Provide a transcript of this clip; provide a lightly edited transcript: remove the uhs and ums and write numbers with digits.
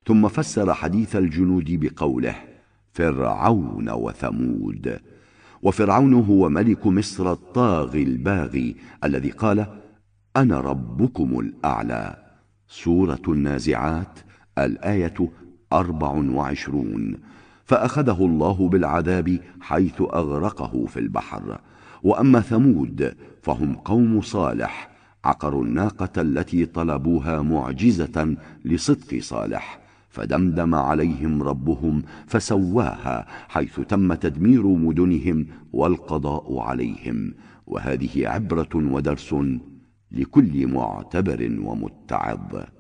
ثم فسر حديث الجنود بقوله: فرعون وثمود. وفرعون هو ملك مصر الطاغي الباغي الذي قال: أنا ربكم الأعلى. سورة النازعات الآية 24. فأخذه الله بالعذاب حيث أغرقه في البحر. وأما ثمود فهم قوم صالح، عقروا الناقة التي طلبوها معجزة لصدق صالح، فدمدم عليهم ربهم فسواها، حيث تم تدمير مدنهم والقضاء عليهم. وهذه عبرة ودرس لكل معتبر ومتعظ.